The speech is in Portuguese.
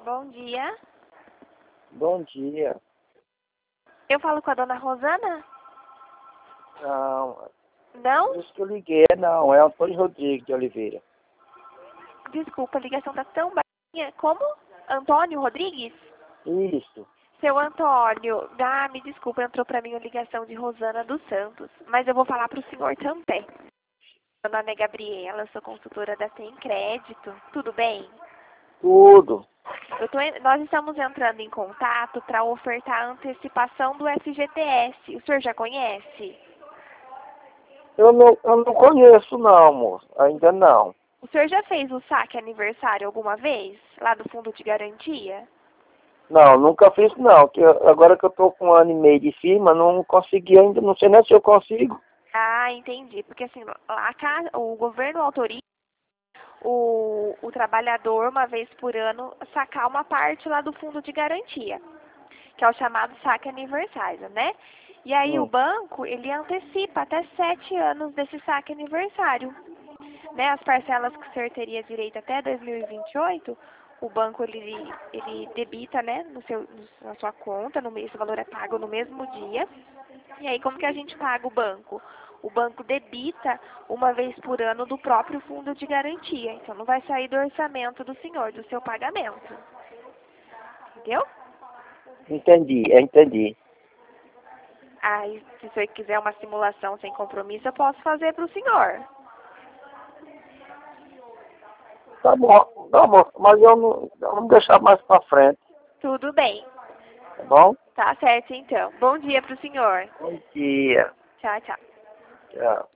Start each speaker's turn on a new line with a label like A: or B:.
A: Bom dia.
B: Bom dia.
A: Eu falo com a dona Rosana?
B: Não,
A: Não?
B: isso que eu liguei, não, é Antônio Rodrigues de Oliveira.
A: Desculpa, a ligação tá tão baixinha. Como? Antônio Rodrigues?
B: Isso.
A: Seu Antônio, me desculpa, entrou pra mim a ligação de Rosana dos Santos. Mas eu vou falar pro senhor também. Meu nome é Gabriela, eu sou consultora da Sem Crédito. Tudo bem?
B: Tudo.
A: Nós estamos entrando em contato para ofertar a antecipação do FGTS. O senhor já conhece?
B: Eu não conheço não, moço. Ainda não.
A: O senhor já fez o saque aniversário alguma vez? Lá do Fundo de Garantia?
B: Não, nunca fiz não. Agora que eu tô com 1 ano e meio de firma, não consegui ainda, não sei nem se eu consigo.
A: Ah, entendi. Porque assim, o governo autoriza o trabalhador, uma vez por ano, sacar uma parte lá do Fundo de Garantia, que é o chamado saque aniversário, né? E aí o banco, ele antecipa até 7 anos desse saque aniversário. Né, as parcelas que o senhor teria direito até 2028, o banco ele debita, né, na sua conta, esse valor é pago no mesmo dia. E aí como que a gente paga o banco? O banco debita uma vez por ano do próprio fundo de garantia. Então não vai sair do orçamento do senhor, do seu pagamento. Entendeu?
B: Entendi.
A: Aí, se o senhor quiser uma simulação sem compromisso, eu posso fazer para o senhor.
B: Tá bom, mas vamos deixar mais pra frente,
A: Tudo bem.
B: tá bom?
A: Tá certo, então. Bom dia para o senhor.
B: Bom dia.
A: Tchau, tchau.
B: Tchau.